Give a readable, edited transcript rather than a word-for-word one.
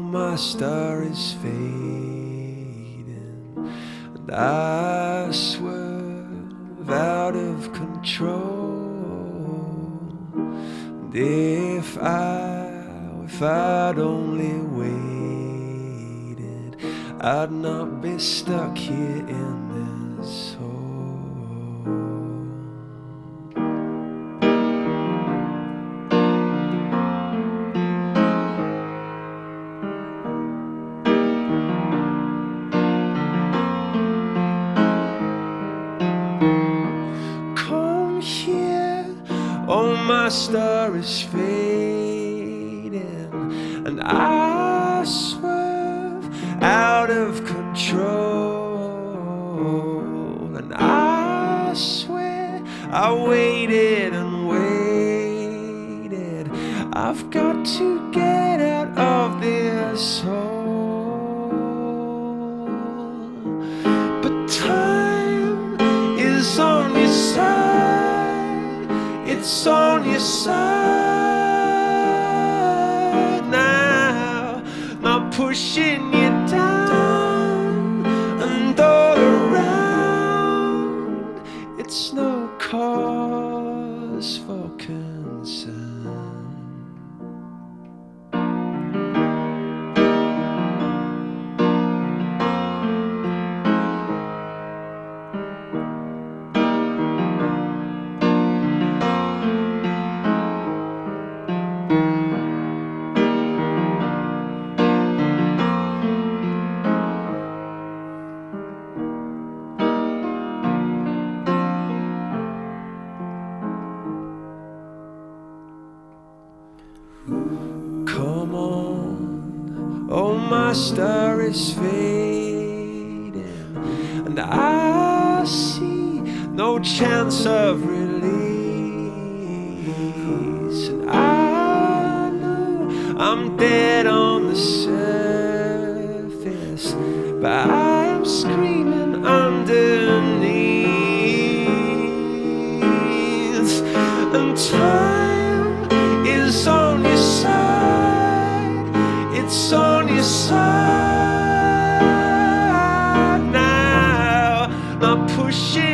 my star is fading, and I swerve out of control. And if I'd only waited, I'd not be stuck here in this hole. Come here, oh my star is fading, and I swerve out of control. And I swear I waited and waited. I've got to get out of this hole. But time is on your side. It's on your side now, not pushing you down and all around. It's no cause for concern. Come on, oh my star is fading, and I see no chance of release. And I know I'm dead on the surface, but I am screaming underneath. And time is on your side. It's on your side now, not pushing